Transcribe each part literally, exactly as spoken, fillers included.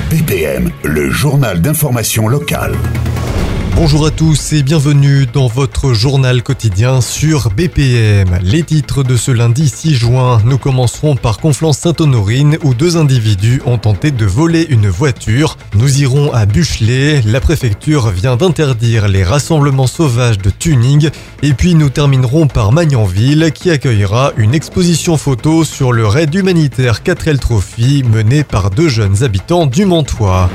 B P M, le journal d'information locale. Bonjour à tous et bienvenue dans votre journal quotidien sur B P M. Les titres de ce lundi six juin, nous commencerons par Conflans-Sainte-Honorine où deux individus ont tenté de voler une voiture. Nous irons à Buchelet, la préfecture vient d'interdire les rassemblements sauvages de tuning. Et puis nous terminerons par Magnanville qui accueillera une exposition photo sur le raid humanitaire quatre L Trophy mené par deux jeunes habitants du Montois.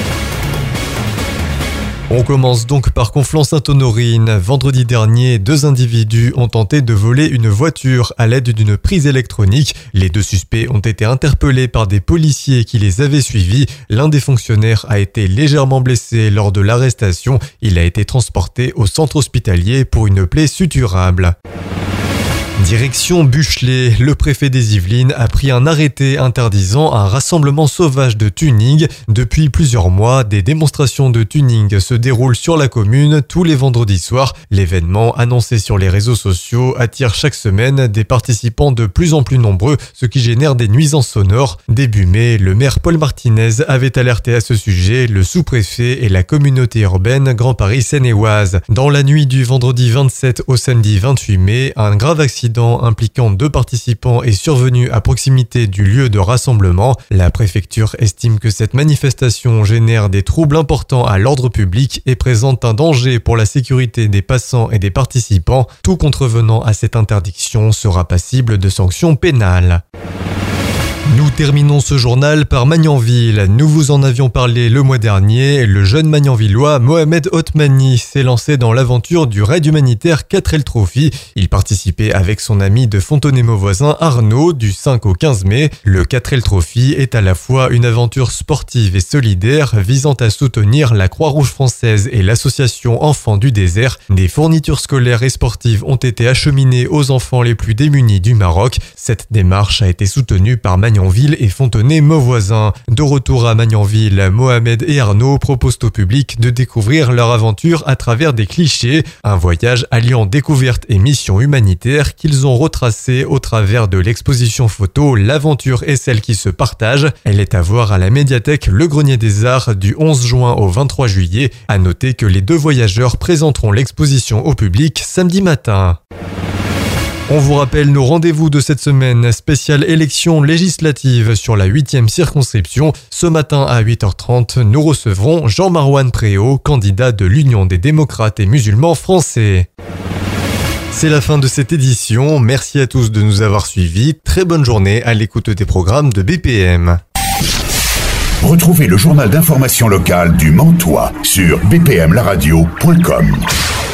On commence donc par Conflans-Sainte-Honorine. Vendredi dernier, deux individus ont tenté de voler une voiture à l'aide d'une prise électronique. Les deux suspects ont été interpellés par des policiers qui les avaient suivis. L'un des fonctionnaires a été légèrement blessé lors de l'arrestation. Il a été transporté au centre hospitalier pour une plaie suturable. Direction Buchelet, le préfet des Yvelines a pris un arrêté interdisant un rassemblement sauvage de tuning. Depuis plusieurs mois, des démonstrations de tuning se déroulent sur la commune tous les vendredis soirs. L'événement, annoncé sur les réseaux sociaux, attire chaque semaine des participants de plus en plus nombreux, ce qui génère des nuisances sonores. Début mai, le maire Paul Martinez avait alerté à ce sujet le sous-préfet et la communauté urbaine Grand Paris Seine-et-Oise. Dans la nuit du vendredi vingt-sept au samedi vingt-huit mai, un grave accident impliquant deux participants est survenu à proximité du lieu de rassemblement. La préfecture estime que cette manifestation génère des troubles importants à l'ordre public et présente un danger pour la sécurité des passants et des participants. Tout contrevenant à cette interdiction sera passible de sanctions pénales. Nous terminons ce journal par Magnanville. Nous vous en avions parlé le mois dernier. Le jeune Magnanvillois Mohamed Otmani s'est lancé dans l'aventure du raid humanitaire quatre L Trophy. Il participait avec son ami de Fontenay-Mauvoisin Arnaud du cinq au quinze mai. Le quatre L Trophy est à la fois une aventure sportive et solidaire visant à soutenir la Croix-Rouge française et l'association Enfants du désert. Des fournitures scolaires et sportives ont été acheminées aux enfants les plus démunis du Maroc. Cette démarche a été soutenue par Magnanville et Fontenay-Mauvoisin. De retour à Magnanville, Mohamed et Arnaud proposent au public de découvrir leur aventure à travers des clichés, un voyage alliant découverte et mission humanitaire qu'ils ont retracé au travers de l'exposition photo L'aventure est celle qui se partage. Elle est à voir à la médiathèque Le Grenier des Arts du onze juin au vingt-trois juillet. À noter que les deux voyageurs présenteront l'exposition au public samedi matin. On vous rappelle nos rendez-vous de cette semaine, spéciale élection législative sur la huitième circonscription. Ce matin à huit heures trente, nous recevrons Jean-Marouane Préau, candidat de l'Union des démocrates et musulmans français. C'est la fin de cette édition, merci à tous de nous avoir suivis, très bonne journée à l'écoute des programmes de B P M. Retrouvez le journal d'information locale du Montois sur b p m la radio point com.